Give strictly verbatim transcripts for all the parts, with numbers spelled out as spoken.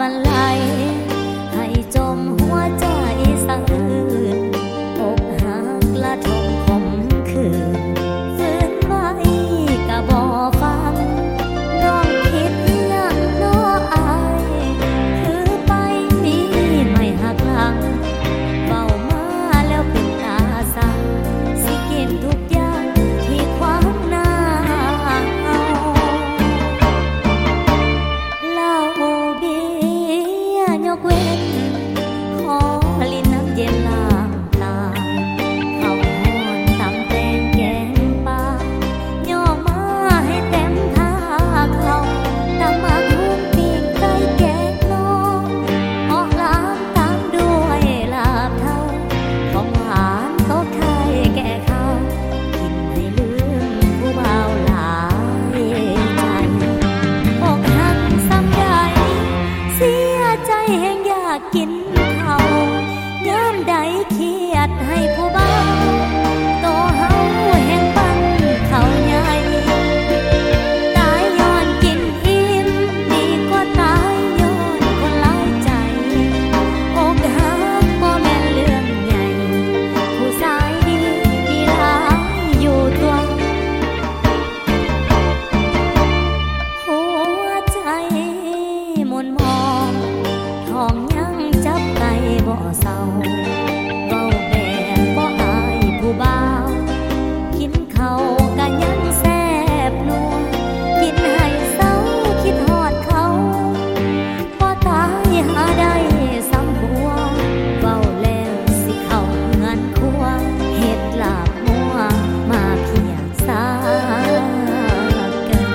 มันไหลให้จมหัวใจสะอื้นอกหักละทมขมขื่นฝืนไว้ก็บ่ฟังน้องคิดหยังน้ออายคือไปมีไม่หักหลังเว้ามาแล้วเป็นตาสั่งสิกินทุกอย่างที่ขวางหน้าเหล้าเบียร์ยกเว้นขอลิ้นน้ำเย็นล้างตาข้าวฮ้อนตำแตงแกงปลาย่อมาให้เต็มท่าเขาตำมาทุกปีกไก่แกงน้องออกล้างตามด้วยลาบเท่าของหวานโต๊ะไข่แก่ข้าวกินให้ลืมผู้บ่าวหลายใจอกหักซ้ำใดเสียใจแห่งอยากกินข้าวยามใดเครียดให้ผู้บ่าวโตเฮาแห่งปั้นข้าวใหญ่ตายย้อนกินอิ่มดีกว่าตายย้อนคนหลายใจอกหักบ่แม่นเรื่องใหญ่ผู้ชายดีมีหลายอยู่ตัวหัวใจหม่นหมองท้องยังจับไก่บ่เศร้าเว้าแบบบ่อายผู้บ่าวกินข้าวก็ยังแซ่บนัวกินให้เศร้าคิดฮอดเขาบ่ตายหาได้ซ้ำผัวเว้าแล้วสิเข้าเงินครัวเฮ็ดลาบมัวมาเพียงซาเกิน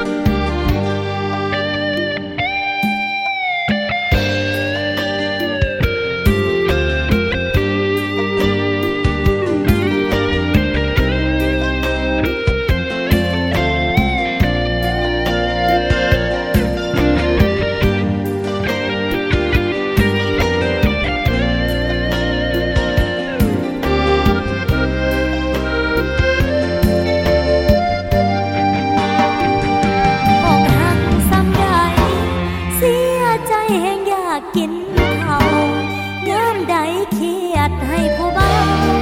อกหักซ้ำใดเสียใจแห่งอยากกินข้าวยามใดเครียดให้ผู้บ่าว